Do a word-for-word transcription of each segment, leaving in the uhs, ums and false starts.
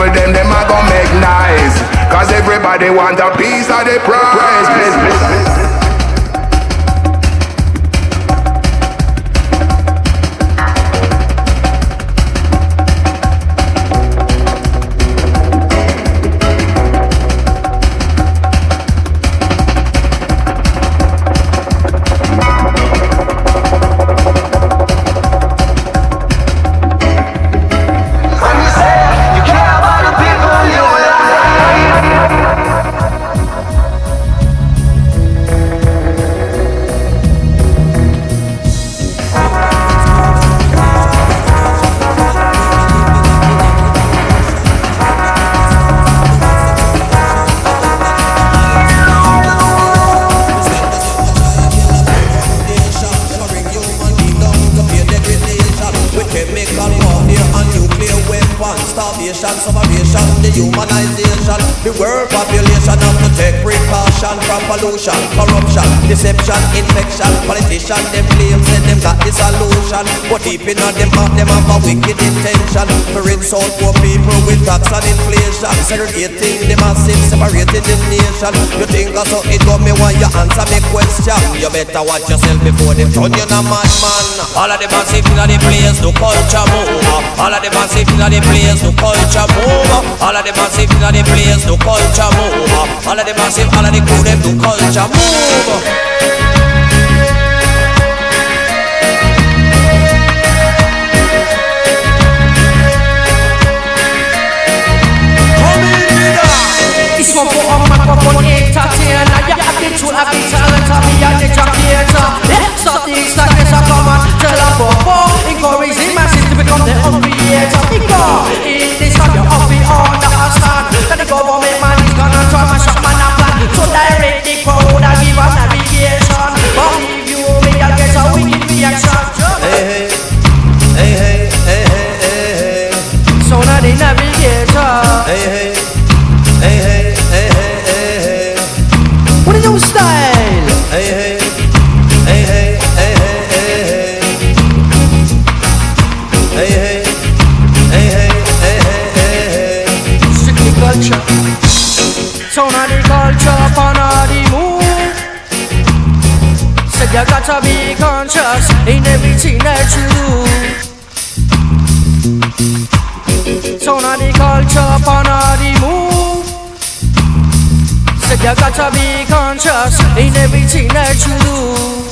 people them, them a go make nice. Cause everybody want a piece of the prize. Please, please, please. Pollution, corruption, deception, infection. Politicians, them claim say them got the solution, but deep in on them heart, them have a wicked intention. For insult poor people with tax and inflation, segregating the massive, separating the nation. You think I saw it got me when you answer me question? You better watch yourself before them turn you a madman. All of the massive in the place, do culture move. All of the massive in the place, do culture move. All of the massive in the place, do culture move. All of the massive, all of the crew them do culture move. This one for all microphone entertainer. You have the tool, have the talent, have the educator. Yeah, start the stagnation, come on, tell a popo. Encourage the masses to become the own creator. Because in this time you have to understand that the government man is gonna try my shop man a plan. So direct the crowd and give us navigation. But if you make a get a wicked reaction. Hey, hey, hey, hey, hey, hey, hey. So now the navigator. Hey, hey, hey, hey, hey, hey, hey, hey. What is your style? Hey, hey, hey, hey, hey, hey, hey, hey. Hey, hey, hey, hey, hey, hey, hey. Strictly culture. So now the culture upon all the move. Said you gotta be conscious in everything that you do. So now the culture upon all the move. Said you gotta be conscious in everything that you do.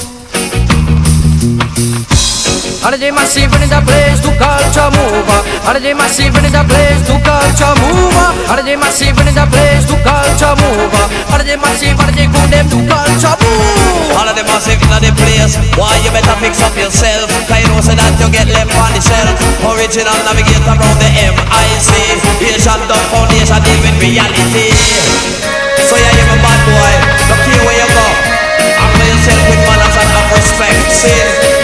All of the massive in the place to culture move. All of the massive in the place to culture move. All of the massive in the place to culture move. All of the massive, all of the good them to culture move. All of the massive in the place. Why you better fix up yourself? Cause you know so that you get left on the shelf. Original navigator around the M I C. Asian Dub Foundation deal with reality. So yeah, you're a bad boy. Look here where you go. Angle yourself with manners and have respect. See?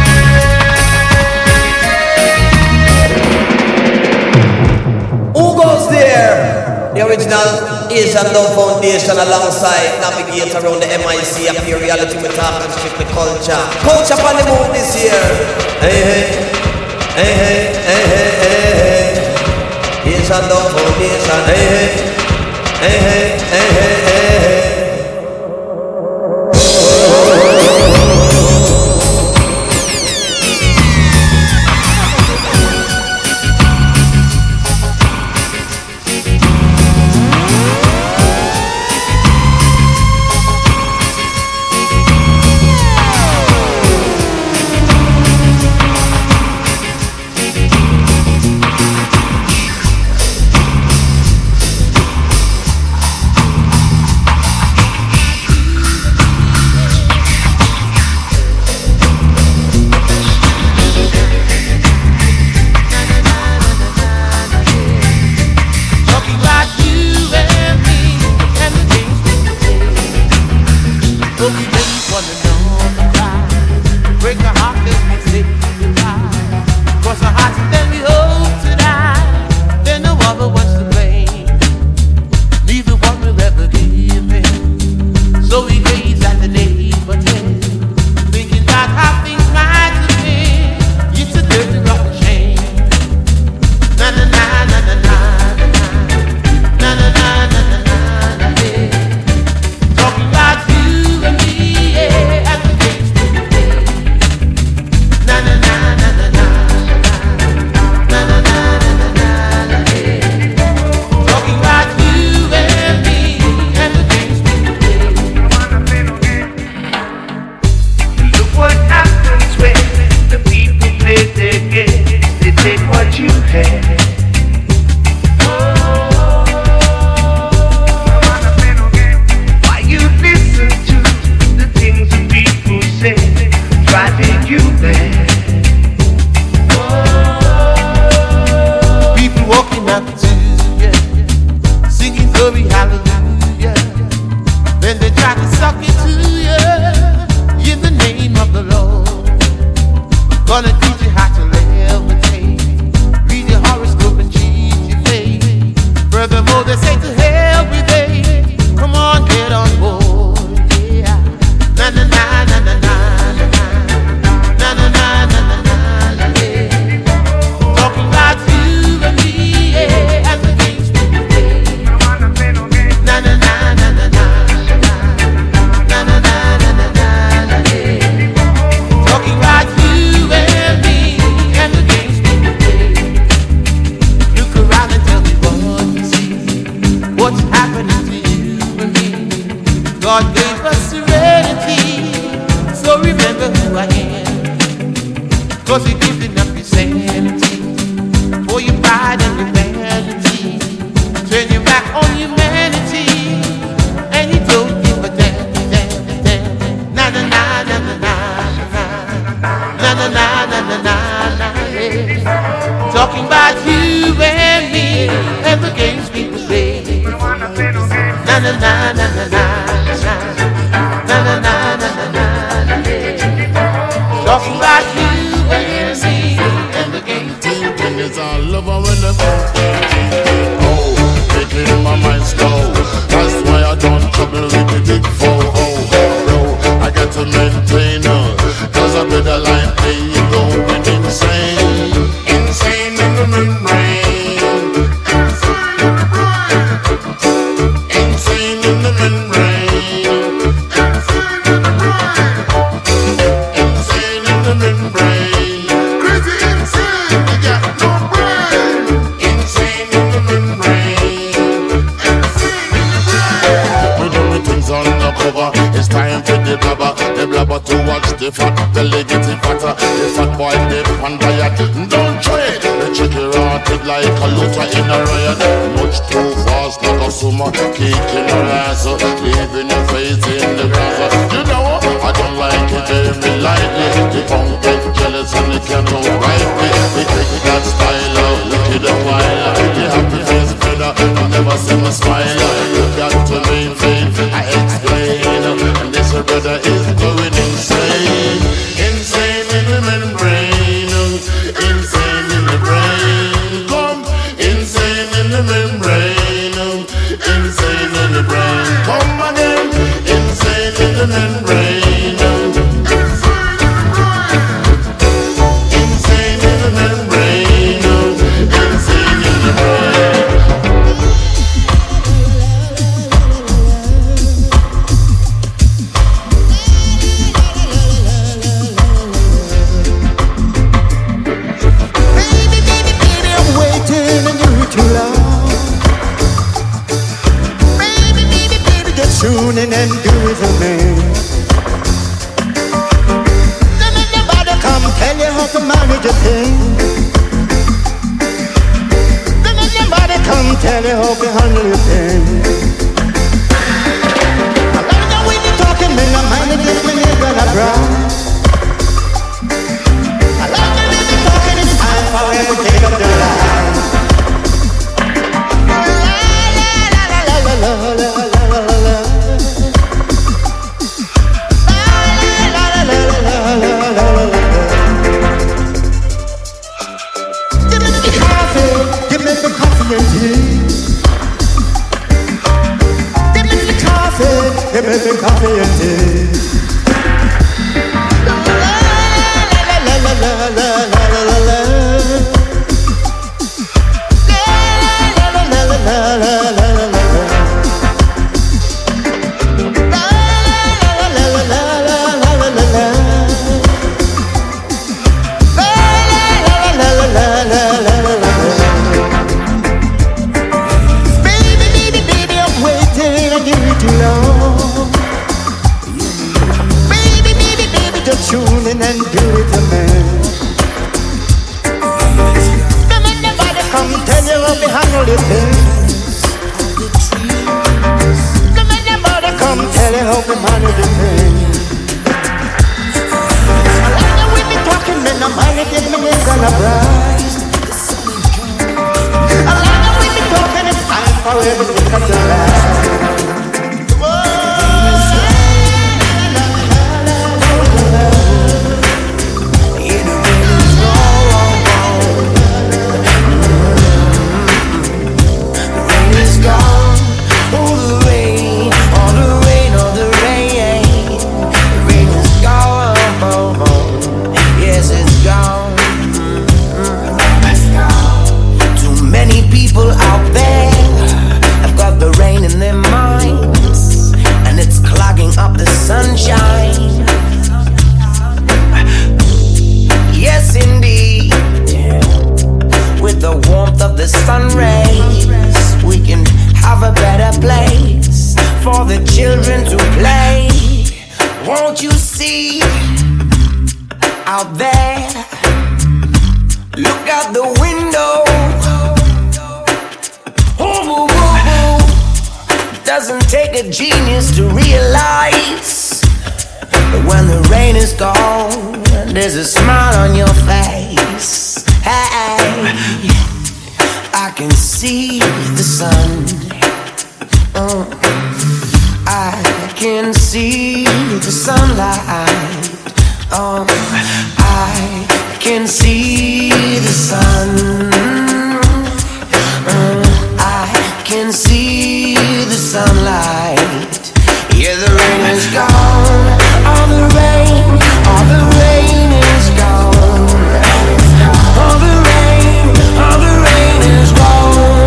The original Asian Dub Foundation alongside Navigator around the M I C. A pure reality with talk and strictly culture. Culture on the move this year. Hey, hey, hey, hey, hey, hey, hey. Asian Dub Foundation. Hey, hey, hey, hey, hey, hey, hey. head. Why you listen to the things that people say, driving you mad? People walking up to you, singing glory, hallelujah. Then they try to suck it to you in the name of the Lord. Gonna teach you how to levitate, read your horoscope and cheat your fate. Furthermore, they say to hell with it. Come on, get on board, yeah. Na na na na na na na na na na na na na, yeah. Talking about you and me, yeah, and the games we play. Na na na na na na na na na na na na, yeah. Talking about you and me and the games we play. Look around and tell me what you see. What's happening to you and me? God gave us serenity, so remember who I am. Cause He giving up His sanity for your pride and your vanity. Turn your back on humanity, and He don't give a damn, damn, damn. Na na na na na na na na na na na na na, yeah. Talking about you and me and the games we play. Na na na na na na na na na na na na, yeah. Talking about you and me and the games we play. It's all over when the oh, making my mind slow. That's why I don't trouble with the big four. Oh, bro, I got to maintain her. Cause I better like me going insane. Insane in the membrane. Insane in the membrane. Insane in the membrane. Crazy insane, you got no brain. Insane in the membrane. Insane in the brain. We do the things on the cover. It's time for the blabber. The blabber to watch the fat belly getting fatter. The fat boy dip on diet. Don't trade. The chicken rotted like a looter in a riot. Much too fast like a summer. Kicking her ass up, leaving your face in the grass. You know I don't like it very lightly. The punk get jealous and they can't right me. We take that style out, look at the while. The happy face better, you never see me smile. You got to maintain, I explain. And this brother is going insane. Insane in the membrane. Insane in the brain. Come, insane in the membrane. Insane in the brain. Come again. Insane in the membrane. Insane in the membrane. Insane in the brain. Baby, baby, baby, I'm waiting and you're too long. Baby, baby, baby, just tune in and do it for me. Don't let nobody come tell you how to manage a thing. Don't let nobody come tell you how to handle your thing. I love the way you're talking, man, I'm managing when you're gonna cry. I love the way you're talking, it's time for everything up the line. La la la la la la la la la la. La la la la la la la la la. Give me the coffee, give me the coffee and tea. how we handle the things. The man your mother come tell you how we manage the things. Like we be talking, then I'm mind give me this and a bride. Like we be talking, it's time for everything to last. Sunshine. Yes, indeed. With the warmth of the sun rays, we can have a better place for the children to play. Won't you see out there? Look out the window. Ooh, ooh, ooh, ooh. Doesn't take a genius to realize that when the rain is gone, there's a smile on your face. Hey, I can see the sun. Uh, I can see the sunlight. Uh, I can see the sun. Uh, I can see the sunlight. Yeah, the rain is gone. All the rain, all the rain is gone. All the rain, all the rain is gone.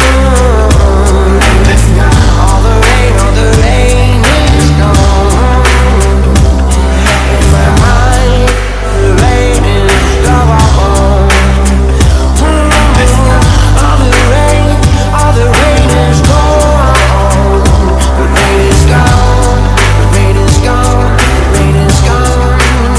All the rain, all the rain is gone. In my mind, the rain is gone. All the rain, all the rain is gone. The rain is gone. The rain is gone. The rain is gone.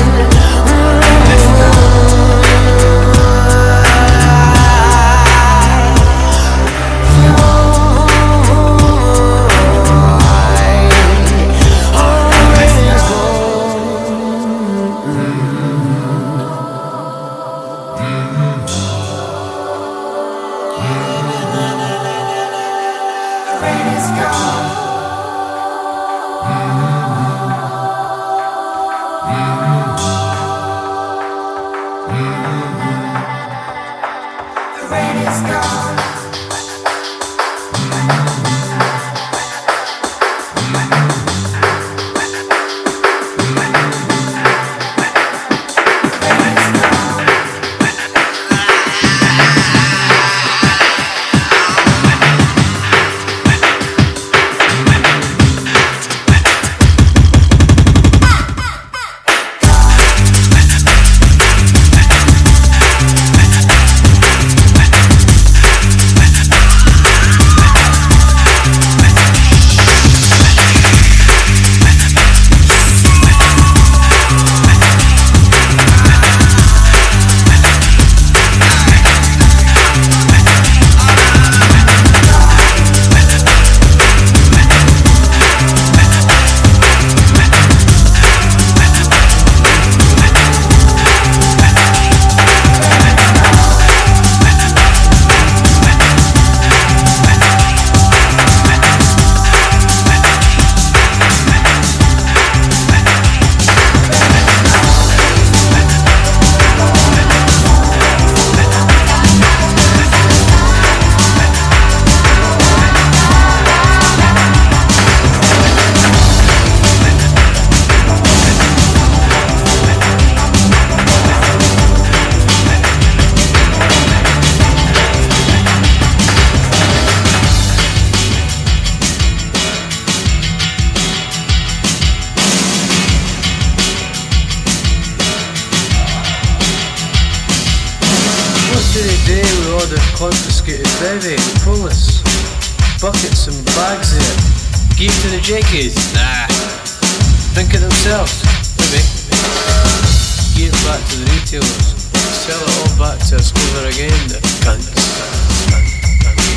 Confiscated bevy, police, buckets and bags here. Give to the jackies? Nah. Think of themselves, maybe. Give it back to the retailers. Sell it all back to us over again, the cunts. Cunt, cunt.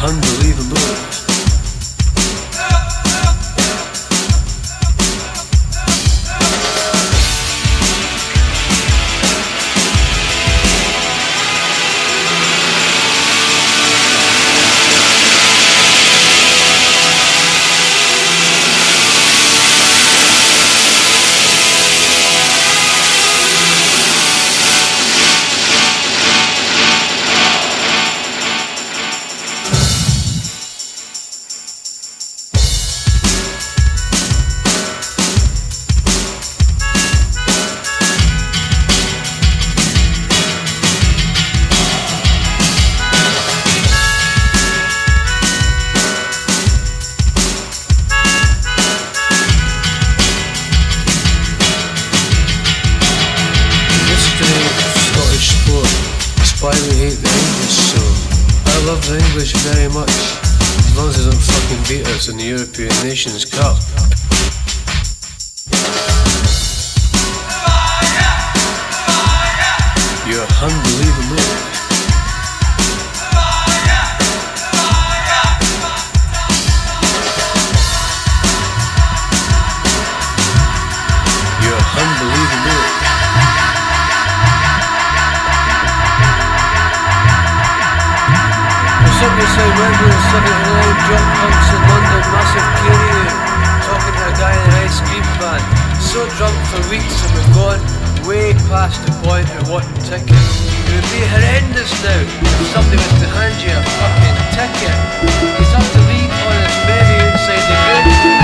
unbelievable. Very much, as long as they don't fucking beat us in the European Nations Cup. You're unbelievable. You're unbelievable. Somebody say Wembley seventy-nine, drunk punks in London, massive carry. Talking to a guy in an ice cream van. So drunk for weeks and we're gone way past the point of wanting tickets. It would be horrendous now if somebody was to hand you a fucking ticket. You'd have to leave on his merry inside the grid.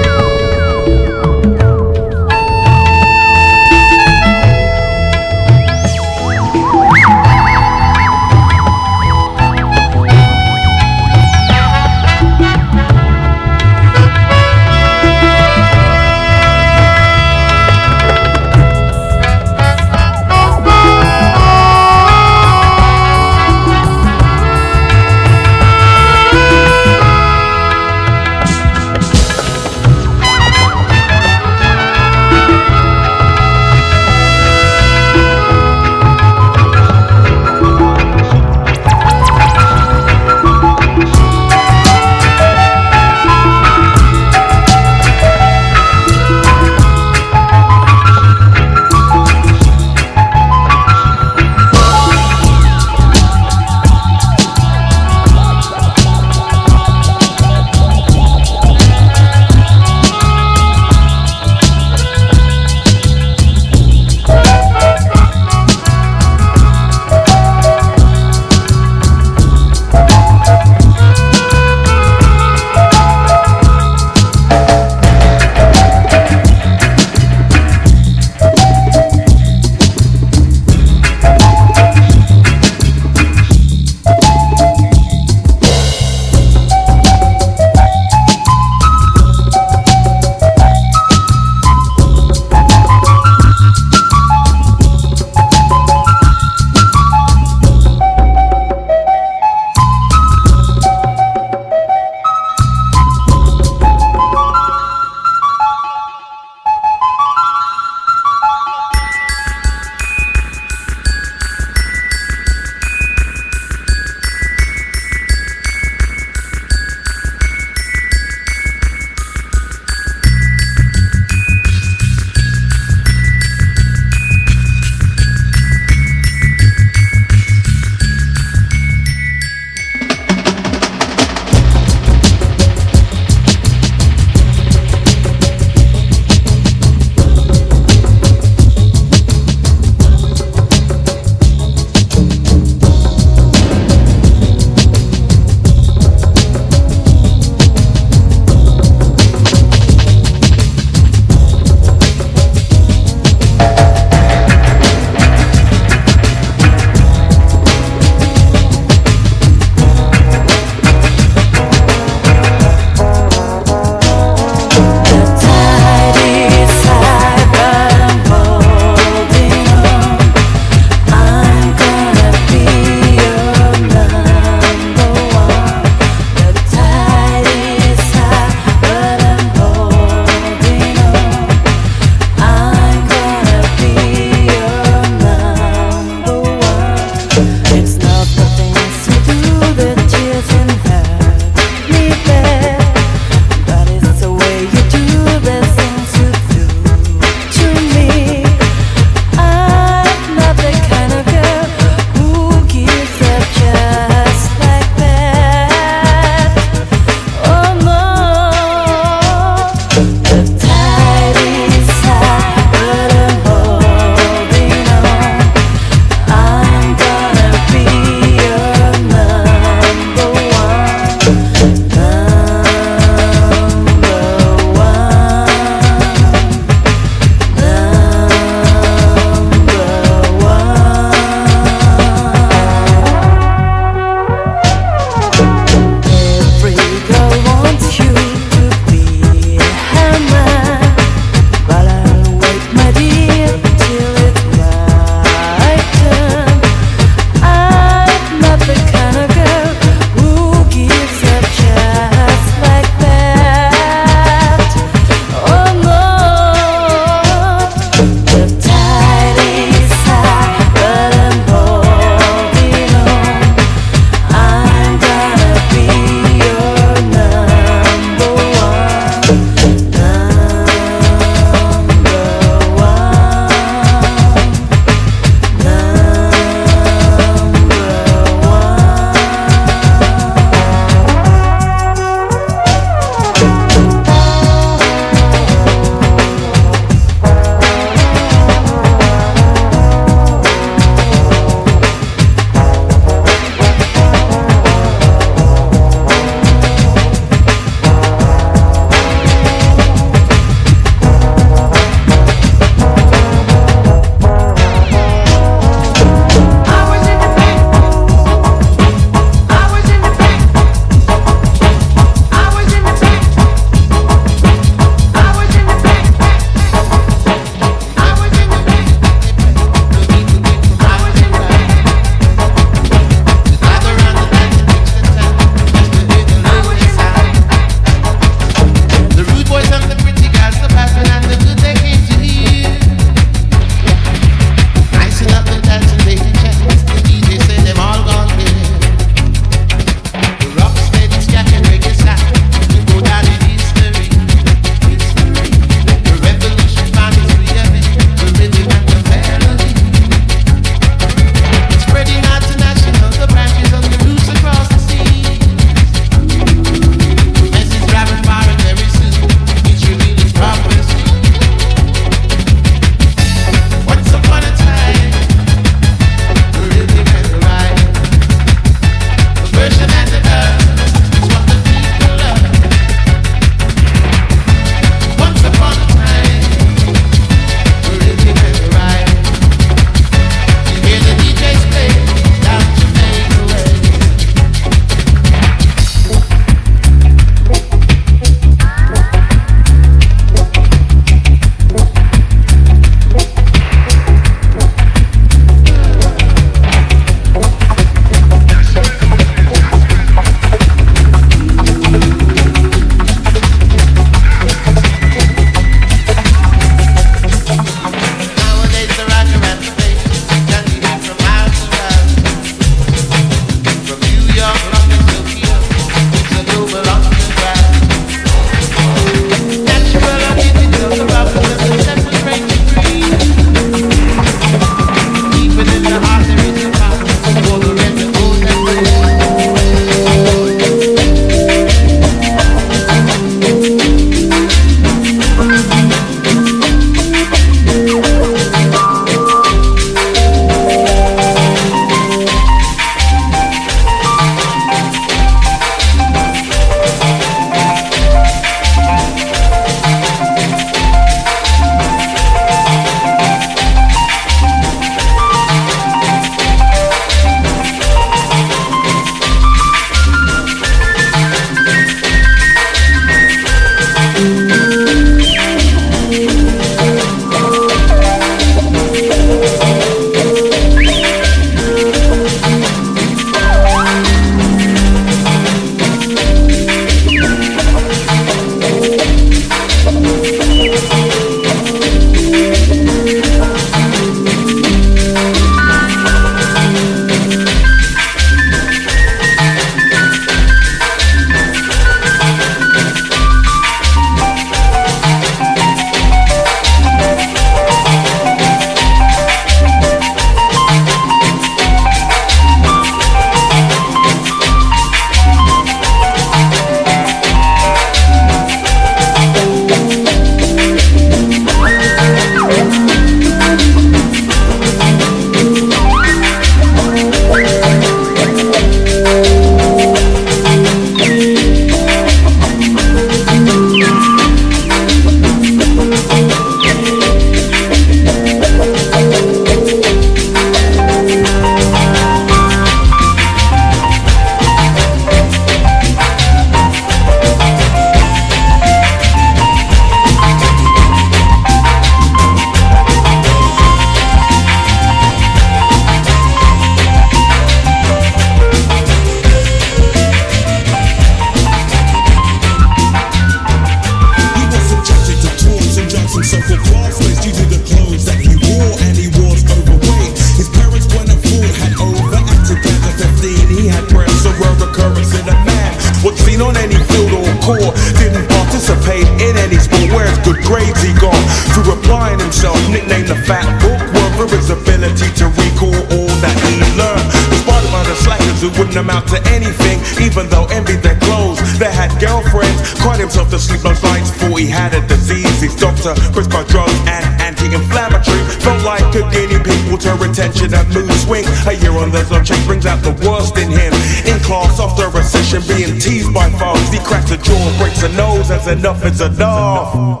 classmates due to the clothes that he wore, and he was overweight. His parents weren't at fault, had overacted. At fifteen, he had breasts, a rare occurrence in a man. What's seen on any field or court, didn't participate in any sport. Where's good grades he got? Through applying himself, nicknamed the Fat Bookworm for his ability to recall all that he learned. Was spotted by the slackers who wouldn't amount to anything, even though envied their clothes. They had girlfriends, cried himself to sleep those nights, thought he had a disease. His doctor prescribed drugs and anti-inflammatory. Felt like a guinea pig, water retention and mood swing. A year on the zone check brings out the worst in him. In class after a session, being teased by folks, he cracks a jaw, breaks a nose, as enough is enough.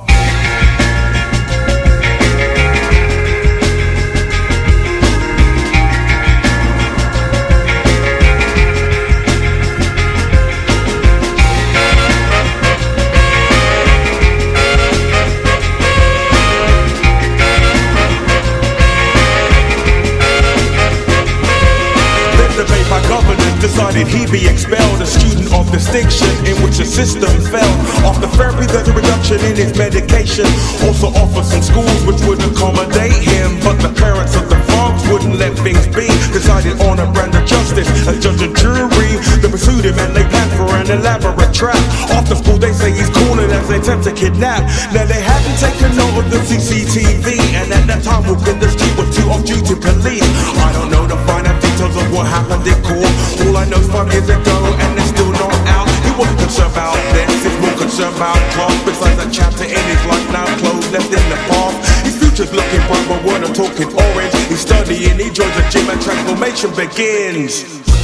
Decided he'd be expelled, a student of distinction in which the system fell. After therapy, there's a reduction in his medication. Also offered some schools which would accommodate him, but the parents of the frogs wouldn't let things be. Decided on a brand of justice, a judge and jury. They pursued him and they planned for an elaborate trap. After school, they say he's calling as they attempt to kidnap. Now they hadn't taken note of the C C T V, and at that time walking the street was two off-duty police. I don't know the finer details of what happened in court. All I know is five years ago and they're still not out. He wasn't concerned about this, he's more concerned about class. Besides a chapter in his life now closed, left in the past. His future's looking bright, but we're not talking orange. He's studying, he joins the gym and transformation begins.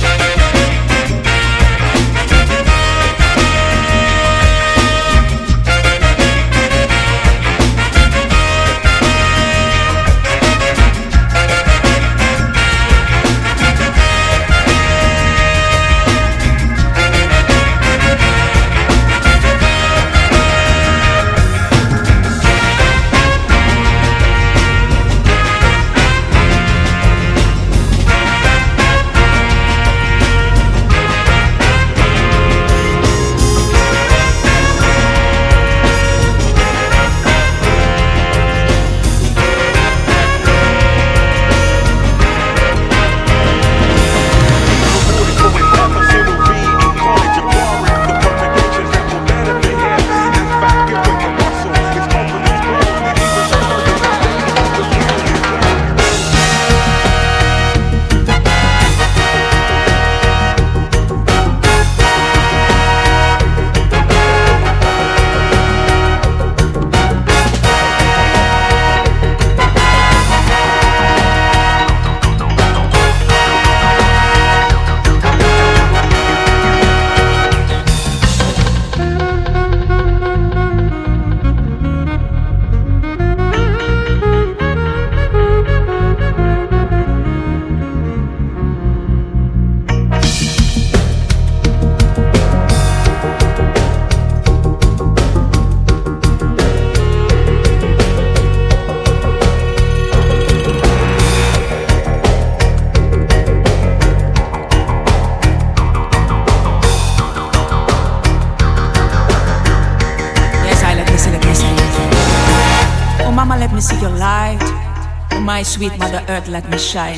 My sweet Mother Earth, let me shine.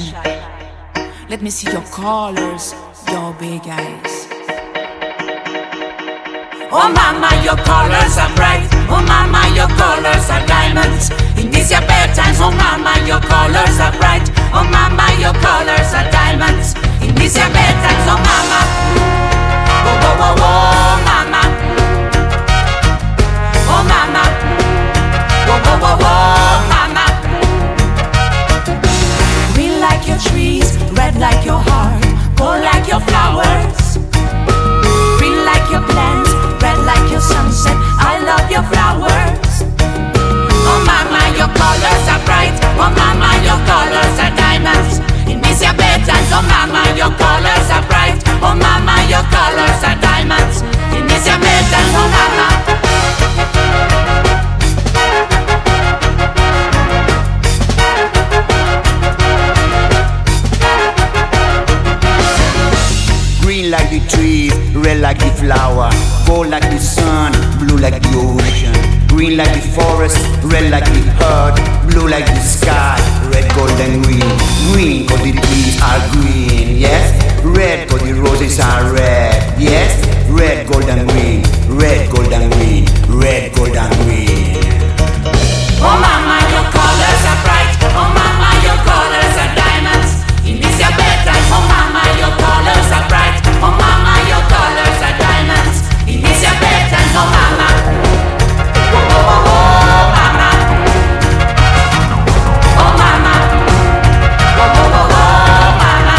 Let me see your colors, your big eyes. Oh mama, your colors are bright. Oh mama, your colors are diamonds. In these your bad times, oh mama, your colors are bright. Oh mama, your colors are diamonds. In these your bad times, oh mama. Oh, oh, oh, oh, mama. Oh mama. Oh, oh, oh, oh, mama. Green like your trees, red like your heart, gold like your flowers. Green like your plants, red like your sunset. I love your flowers. Oh mama, your colors are bright. Oh mama, your colors are diamonds. In these your bedtimes, oh mama, your colors are bright. Oh mama, your colors are diamonds. In these your bedtimes, oh mama. Green like the trees, red like the flower, gold like the sun, blue like the ocean. Green like the forest, red like the earth, blue like the sky, red, gold and green. Green cause the trees are green, yes. Red cause the roses are red, yes. Red, gold and green, red, gold and green, red, gold and green. Oh mama, your colors are bright. Oh mama, your colors are diamonds. In this your bedtime. Oh mama, your colors are bright. Oh mama, your colors are diamonds. In this your bedtime. Oh mama. Oh oh oh oh mama. Oh mama. Oh oh oh oh mama.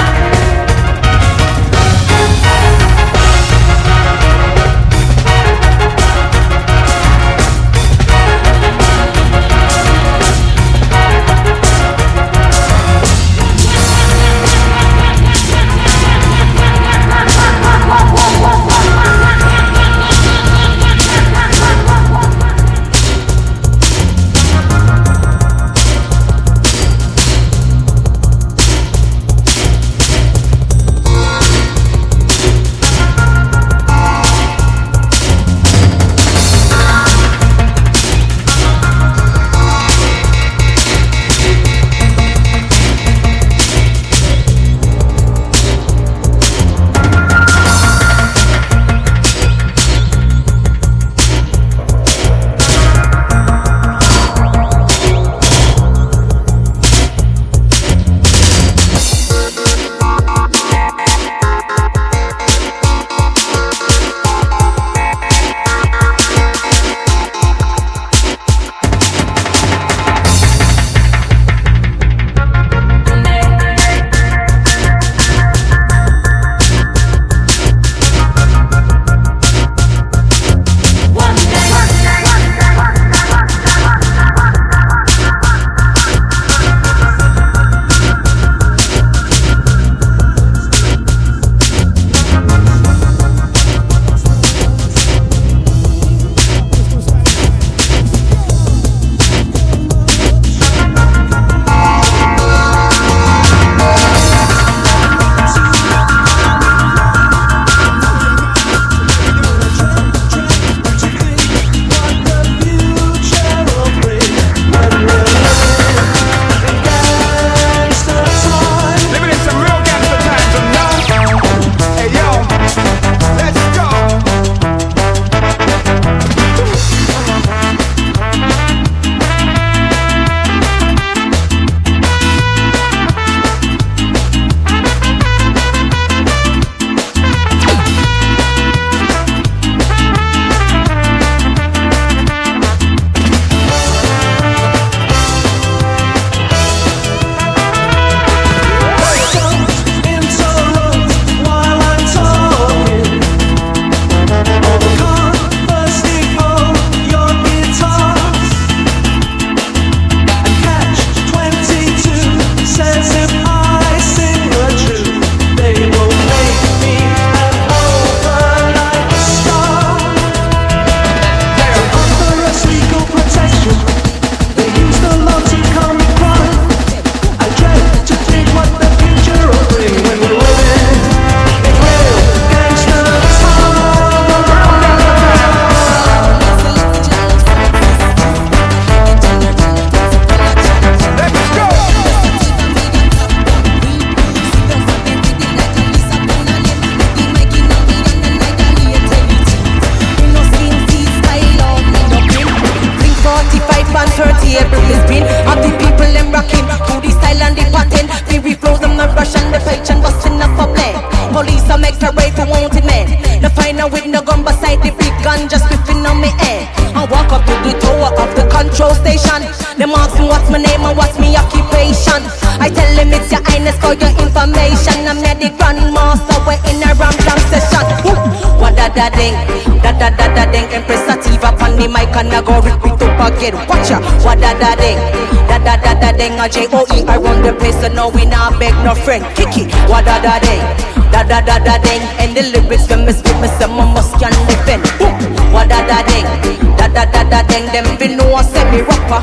Them ask me what's my name and what's my occupation. I tell them it's your highness for your information. I'm not the grandmaster, we're in a ram jam session. What da da ding, da da da da ding. Empress Sativa on the mic and I go rip it up again. Watch ya, what da da ding, da da da da ding. A J O E I run the place, so no we not beg no friend. Kiki, what da da ding, da da da da ding. And the lyrics when me spit me say my must can defend. What da da ding, da da da da ding. Them be know I say me rapper.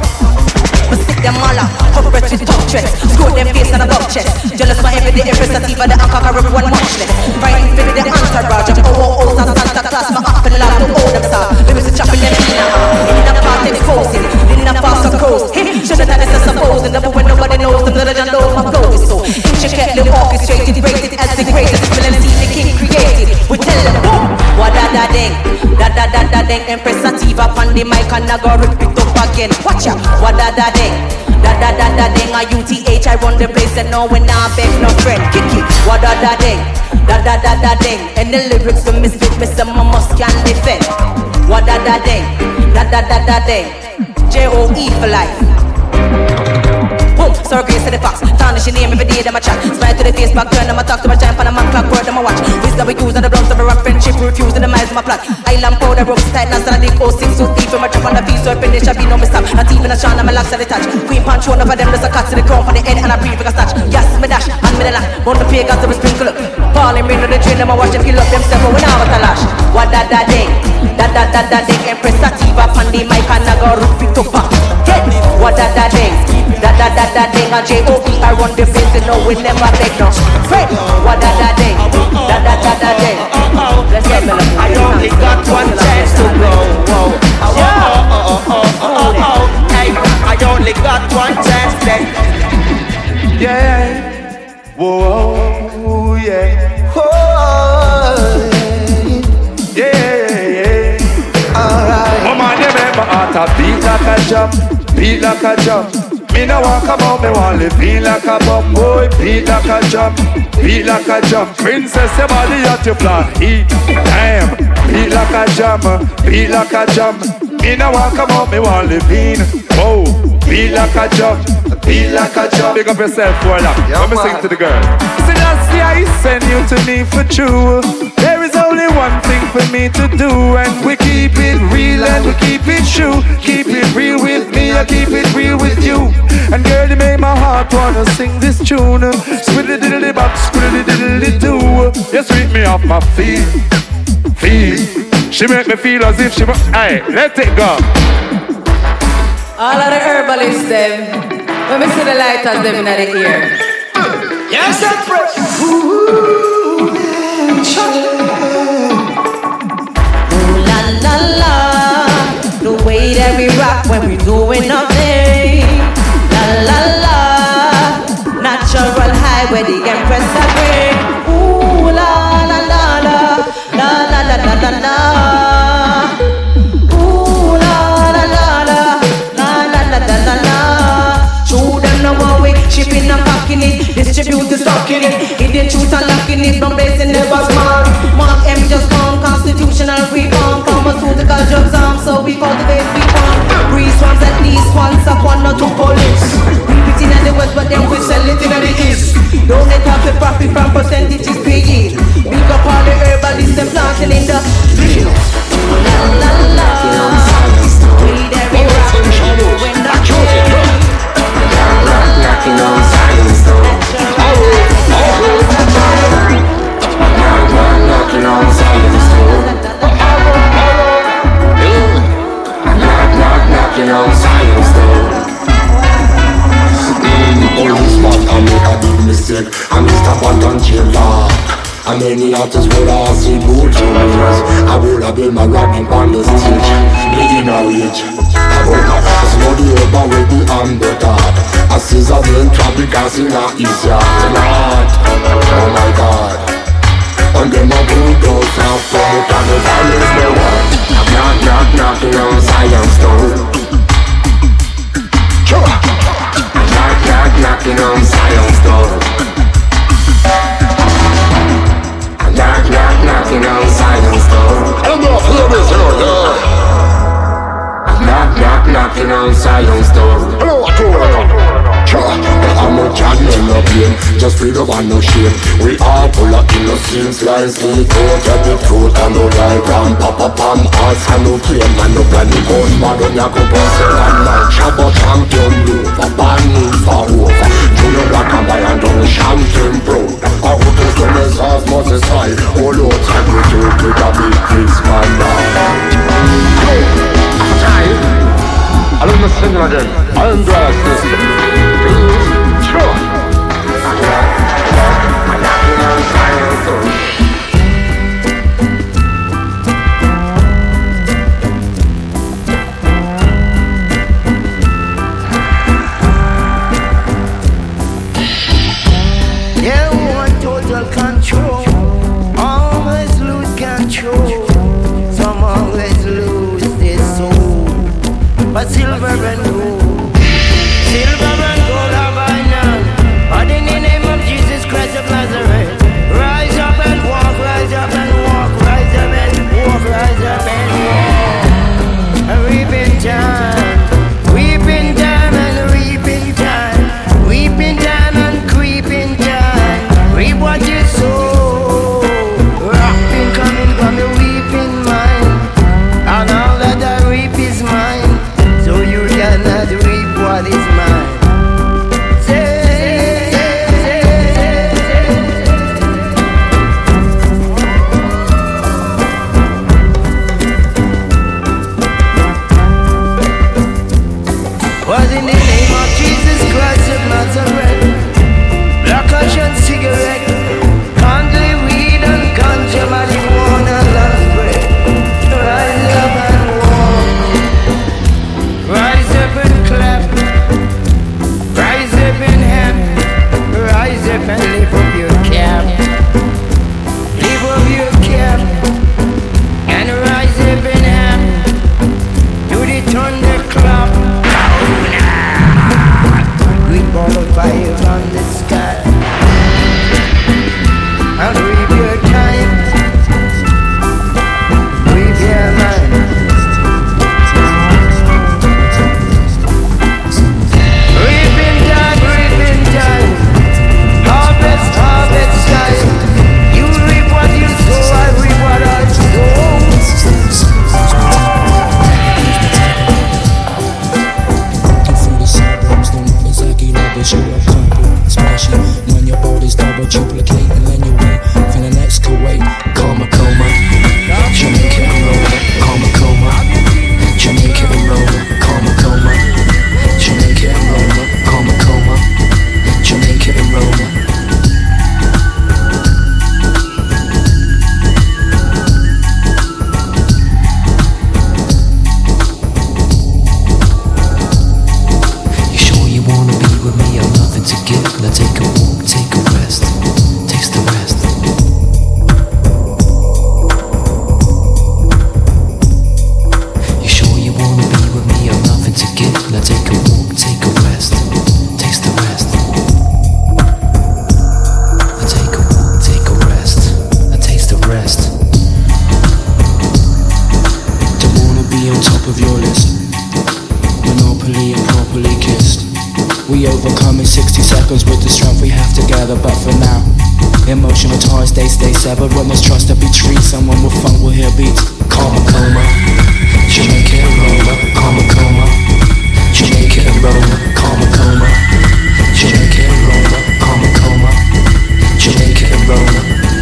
Me stick them all up, cover it with top chest. Screw them face and a buck chest. Jealous for every day, every sativa, the anchor rip one matchless. Fighting for the entourage of O O O's and Santa Claus. My up and laugh to all them stars. Baby, so chopping them in a In a party, legend of my flow is so intricately orchestrated, rated as the greatest M C the king created. We tell them boom, what da da ding, da da da da ding. Empress Sativa on the mic and I go rip it up again. Watch out, what da da ding, da da da da ding. A U T H I run the place and no we nah beg no friend. Kick it, what da da ding, da da da da ding. And the lyrics to misfit, Mister Mama can defend. What da da ding, da da da da ding. J O E for life. Boom, so grace to the fox. Tarnish your name every day, them a chat. Smile to the face, back turn them a talk to my giant pan a man clock, word them a watch. Wisdom we use and the bloods of a rock friendship, refuse to the miles of my plot. Island powder, ropes tight, now stand the oh six, so deep from a trap on the feet, so up in the shall be no mistake. Not even a shine, I'm a locks at the touch. Queen punch one over them, there's a cut to the crown for the head and I breathe like a snatch. Yes, me dash, and me the lash. Bond the pagans to be sprinkle up. Falling rain on the train, them a watch them kill up themselves, but we now with a lash. What da da ding, da da da da ding. Empress Sativa on the mic and I go rip it up. Get me, what da da ding, da da da da ding. A J O E I run the place, you know we never beg no. Fred, what da da ding, da da da da ding. Let's get melody. I only got one chance to go. Whoa. Oh, oh, oh, oh, oh, oh. Hey, I only got one chance then. Yeah. Whoa, yeah. Oh, yeah, yeah. Alright. Oh man, you remember how to beat like a jump, beat like a jump. Me no want come out, me want live beat like a bum. Boy, beat like a jump, beat like a jump. Princess, your body at your flat heat. Damn, beat like a jump, beat like a jump. Me no want come out, me want live in. Whoa, beat like a jump, beat like a jump. Big up yourself for that. Let me sing to the girl. Say that's the I send you to me for true. There is only one thing for me to do, and we keep it real and we keep it true. Keep it real with me, I keep it real with you. And girl, you make my heart wanna sing this tune. Squiddly diddly bop, squiddly diddly do. You sweep me off my feet, feet. She make me feel as if she. Hey, let it go. All of the herbalists them, when we see the lighters them in the ear. yes, Empress. Ooh, la la la, the way that we rock when we doing nothing. La la la, natural high where the Empress are bring. Ooh la la la la, la la la la la la. Ooh la la la la, la la la la la la. Show them the one way, shipping and packing it, distribute the stocking it. Hidden truth and locking it, from blazing never smart. Mark M just gone, constitutional reform, pharmaceutical drugs arm, so we cultivate we farm. Breeze swans at least once upon or two police. We put in the west, but then we sell it in the east. Don't let half the profit from percentages paid. Big up all the herbalists and planting in the field. La la la, we there we rock, when the Knocking on silence door. Knocking on silence door. Knock, knock, knocking on silence door. Mm, on the spot, I make a big mistake. I missed a button chill lock. And many artists will ask me good years. I will have been my rapping on the stage. Me in a rage. I woke up, I smell the herb with the underdog. I see the brain trap because it's not easier. Not, oh my God. And then my bulldogs have from it and the violence they want. Knock, knock, knocking on science door. Knock, knock, knocking on science door. Knock, knock, knocking on silence door. I'm not here this here, Knock, knock, knocking on silence door. Hello, I'm a channel of pain, just free the one no shame. We all full of innocence, lies we go to the truth and no lie round. Papa pam, us and no claim and no plan the gun. Madonna go boss and man, Shabba champion blue. For banning for over, Junior Black and by and on champion pro. I hope it's the mess as Moses high. Oh Lord, time we do it with a big face man now. I don't know sing again. I am dressed this. Sure. I'm knocking on silence door. out on the sky. And read your time, read your mind. Reaping time, reaping time, harvest, harvest time. You reap what you sow, I reap what I sow. You are combo, especially when your body's double duplicating, then you wait for the next Kuwait. Coma, coma, Jamaica and Roma, coma, coma, Jamaica and Roma, coma, coma, Jamaica and Roma, coma, coma, Jamaica and Roma. To give, now take a walk, take a rest, taste the rest. You sure you wanna be with me? I've nothing to give, now take a walk, take a rest, taste the rest. Now take a walk, take a rest, and taste the rest. Don't wanna be on top of your list, monopoly and properly kissed. We overcome in sixty seconds with the strength we have together. But for now, emotional ties, they stay severed. When there's trust to be treated, someone with funk will hear beats. Coma, coma, Jamaica and Roma, coma, coma, Jamaica and Roma, coma, coma, Jamaica and Roma, coma, coma, Jamaica and Roma.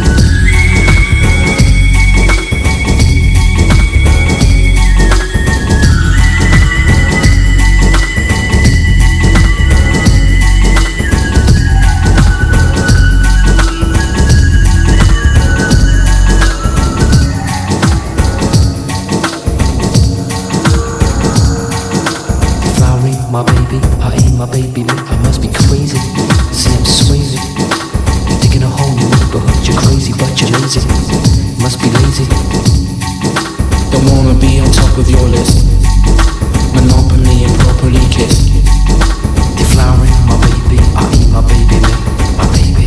My baby, I ain't my baby, I must be crazy. See, I'm swayzy. You're digging a hole in your neighborhood. You're crazy, but you're lazy. Must be lazy. Don't wanna be on top of your list. Monopoly and properly kissed. Deflowering, my baby, I ain't my baby, my baby.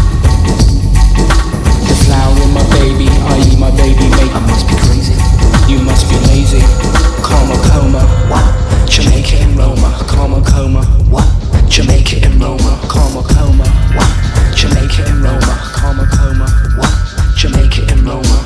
Deflowering, my baby, I ain't my baby, mate. I must be crazy. You must be lazy. Coma, coma, what? Jamaica and Roma, coma, coma, what? Jamaica and Roma, coma, coma, what? Jamaica and Roma, coma, coma, what? Jamaica and Roma.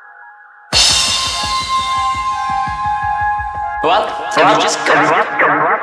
Well, so you just come